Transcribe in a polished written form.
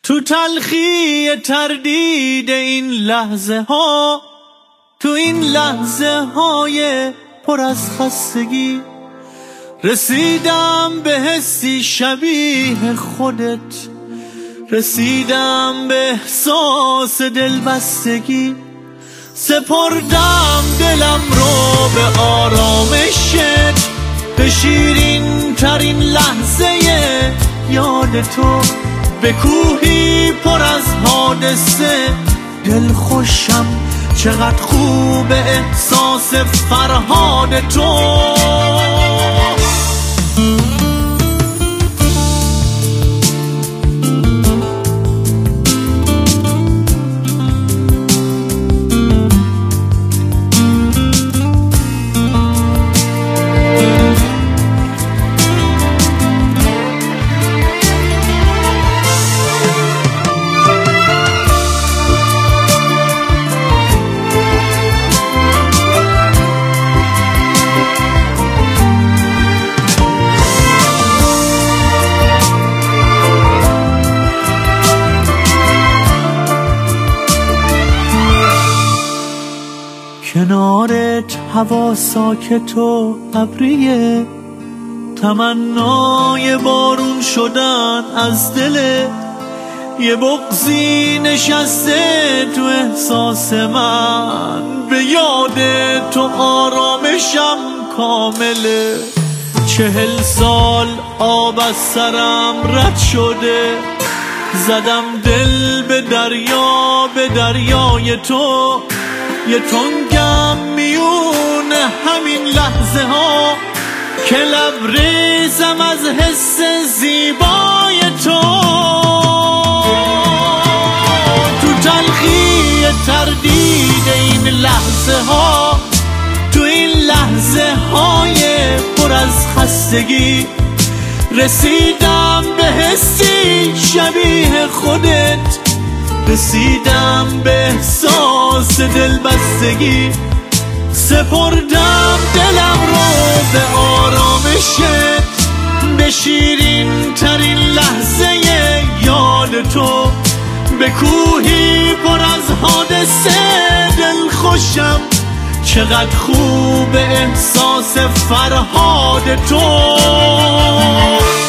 تو تلخی تردید این لحظه ها، تو این لحظه های پر از خستگی، رسیدم به حسی شبیه خودت، رسیدم به احساس دلبستگی، سپردم دلم رو به آرامشت، به شیرین ترین لحظه یاد تو، به کوهی پر از حادثه. دل خوشم چقدر خوب احساس فرهاد تو. کنارت هوا ساکت و ابریه، تمنای بارون شدن از دل، یه بغضی نشسته تو احساس من، به یاد تو آرامشم کامله. 40 سال آب از سرم رد شده، زدم دل به دریا، به دریای تو، یه تنگم میون همین لحظه ها که لبریزم از حس زیبای تو. تو تلخی تردید این لحظه ها، تو این لحظه های پر از خستگی، رسیدم به حسی شبیه خودت، رسیدم به احساس دلبستگی، سپردم دلم رو به آرامشت، به شیرین ترین لحظه یاد تو، به کوهی پر از حادثه. دل خوشم چقدر خوب احساس فرهاد تو.